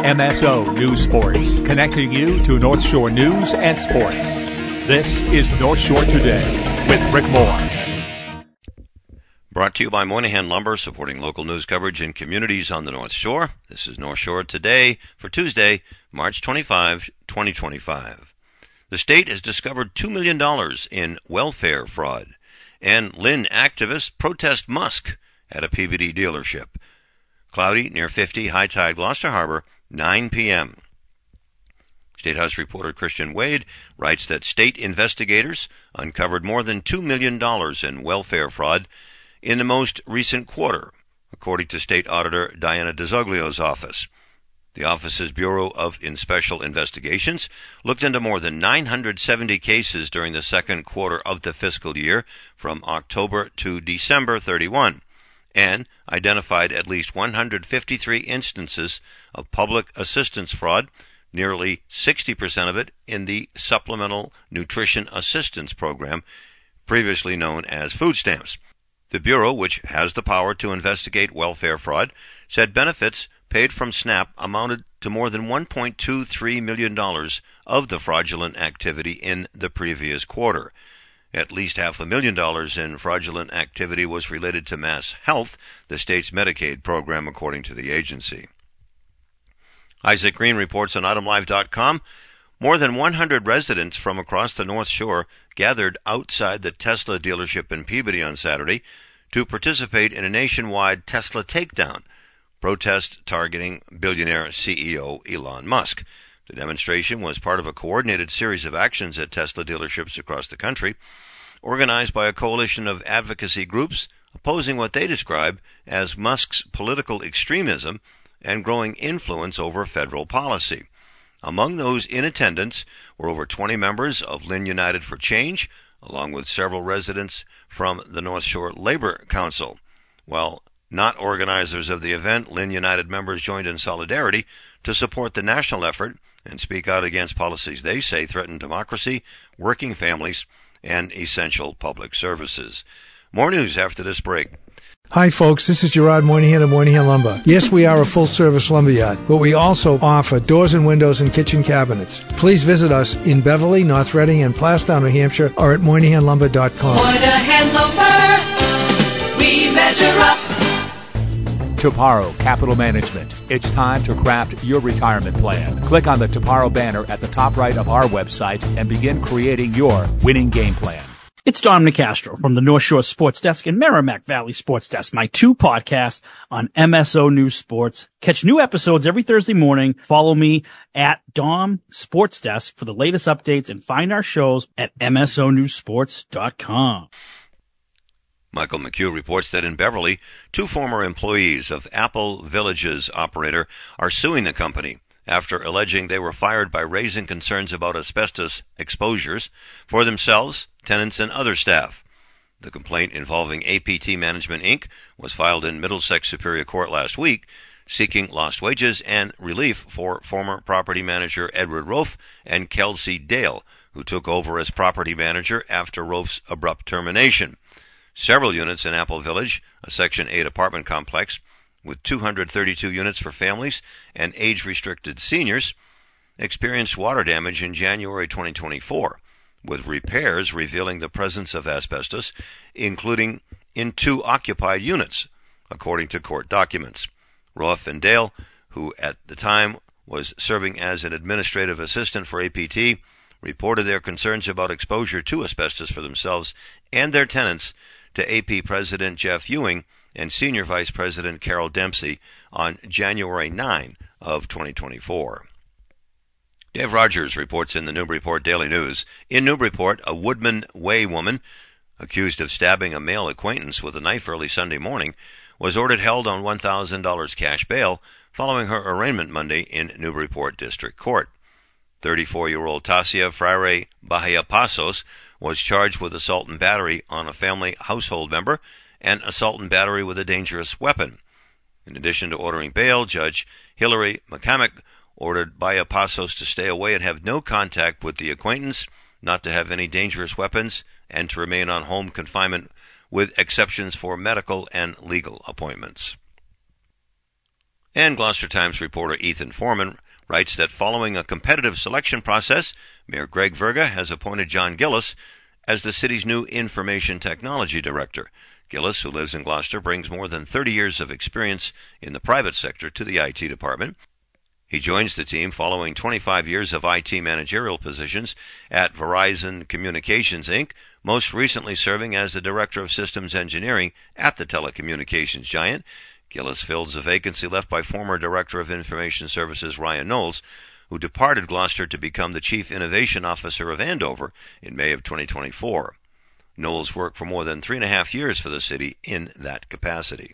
MSO News Sports, connecting you to North Shore news and sports. This is North Shore Today with Rick Moore. Brought to you by Moynihan Lumber, supporting local news coverage in communities on the North Shore. This is North Shore Today for Tuesday, March 25, 2025. The state has discovered $2 million in welfare fraud, and Lynn activists protest Musk at a PVD dealership. Cloudy, near 50, high tide, Gloucester Harbor, 9 p.m. State House reporter Christian Wade writes that state investigators uncovered more than $2 million in welfare fraud in the most recent quarter, according to State Auditor Diana DeZoglio's office. The office's Bureau of Special Investigations looked into more than 970 cases during the second quarter of the fiscal year from October to December 31, and identified at least 153 instances of public assistance fraud, nearly 60% of it in the Supplemental Nutrition Assistance Program, previously known as food stamps. The Bureau, which has the power to investigate welfare fraud, said benefits paid from SNAP amounted to more than $1.23 million of the fraudulent activity in the previous quarter. At least $500,000 in fraudulent activity was related to Mass Health, the state's Medicaid program, according to the agency. Isaac Green reports on ItemLive.com. More than 100 residents from across the North Shore gathered outside the Tesla dealership in Peabody on Saturday to participate in a nationwide Tesla takedown protest targeting billionaire CEO Elon Musk. The demonstration was part of a coordinated series of actions at Tesla dealerships across the country, organized by a coalition of advocacy groups opposing what they describe as Musk's political extremism and growing influence over federal policy. Among those in attendance were over 20 members of Lynn United for Change, along with several residents from the North Shore Labor Council. While not organizers of the event, Lynn United members joined in solidarity to support the national effort and speak out against policies they say threaten democracy, working families, and essential public services. More news after this break. Hi, folks. This is Gerard Moynihan of Moynihan Lumber. Yes, we are a full-service lumberyard, but we also offer doors and windows and kitchen cabinets. Please visit us in Beverly, North Reading, and Plastown, New Hampshire, or at MoynihanLumber.com. Moynihan Lumber, we measure up. Toparo Capital Management. It's time to craft your retirement plan. Click on the Toparo banner at the top right of our website and begin creating your winning game plan. It's Dom Nicastro from the North Shore Sports Desk and Merrimack Valley Sports Desk, my two podcasts on MSO News Sports. Catch new episodes every Thursday morning. Follow me at Dom Sports Desk for the latest updates and find our shows at msonewsports.com. Michael McHugh reports that in Beverly, two former employees of Apple Village's operator are suing the company after alleging they were fired by raising concerns about asbestos exposures for themselves, tenants, and other staff. The complaint involving APT Management, Inc. was filed in Middlesex Superior Court last week, seeking lost wages and relief for former property manager Edward Rofe and Kelsey Dale, who took over as property manager after Rofe's abrupt termination. Several units in Apple Village, a Section 8 apartment complex, with 232 units for families and age-restricted seniors, experienced water damage in January 2024, with repairs revealing the presence of asbestos, including in 2 occupied units, according to court documents. Roth and Dale, who at the time was serving as an administrative assistant for APT, reported their concerns about exposure to asbestos for themselves and their tenants to AP President Jeff Ewing and Senior Vice President Carol Dempsey on January 9 of 2024. Dave Rogers reports in the Newburyport Daily News. In Newburyport, a Woodman Way woman accused of stabbing a male acquaintance with a knife early Sunday morning was ordered held on $1,000 cash bail following her arraignment Monday in Newburyport District Court. 34-year-old Tasia Freire Bahia Pasos was charged with assault and battery on a family household member and assault and battery with a dangerous weapon. In addition to ordering bail, Judge Hilary McCamick ordered Bahia Pasos to stay away and have no contact with the acquaintance, not to have any dangerous weapons, and to remain on home confinement with exceptions for medical and legal appointments. And Gloucester Times reporter Ethan Foreman writes that following a competitive selection process, Mayor Greg Verga has appointed John Gillis as the city's new Information Technology Director. Gillis, who lives in Gloucester, brings more than 30 years of experience in the private sector to the IT department. He joins the team following 25 years of IT managerial positions at Verizon Communications, Inc., most recently serving as the Director of Systems Engineering at the telecommunications giant. Gillis fills a vacancy left by former Director of Information Services Ryan Knowles, who departed Gloucester to become the Chief Innovation Officer of Andover in May of 2024. Knowles worked for more than 3.5 years for the city in that capacity.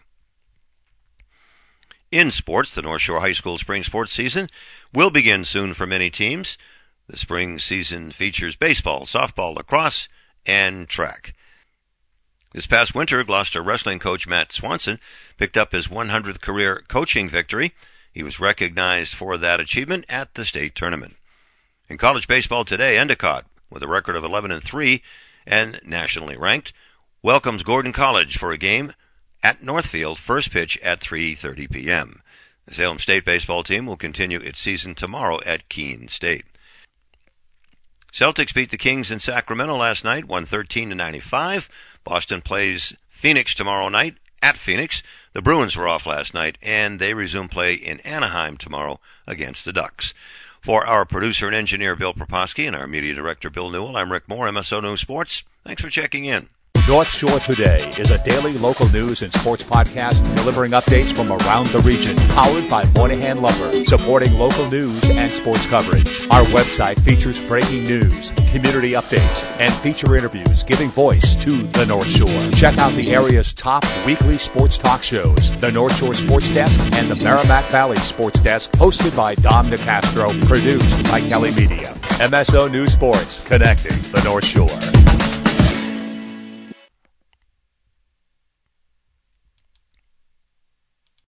In sports, the North Shore High School spring sports season will begin soon for many teams. The spring season features baseball, softball, lacrosse, and track. This past winter, Gloucester wrestling coach Matt Swanson picked up his 100th career coaching victory. He was recognized for that achievement at the state tournament. In college baseball today, Endicott, with a record of 11-3 and nationally ranked, welcomes Gordon College for a game at Northfield, first pitch at 3:30 p.m. The Salem State baseball team will continue its season tomorrow at Keene State. Celtics beat the Kings in Sacramento last night, 113-95. Boston plays Phoenix tomorrow night at Phoenix. The Bruins were off last night, and they resume play in Anaheim tomorrow against the Ducks. For our producer and engineer, Bill Proposki, and our media director, Bill Newell, I'm Rick Moore, MSO News Sports. Thanks for checking in. North Shore Today is a daily local news and sports podcast delivering updates from around the region, powered by Moynihan Lumber, supporting local news and sports coverage. Our website features breaking news, community updates, and feature interviews giving voice to the North Shore. Check out the area's top weekly sports talk shows, the North Shore Sports Desk and the Merrimack Valley Sports Desk, hosted by Dom DeCastro, produced by Kelly Media. MSO News Sports, connecting the North Shore.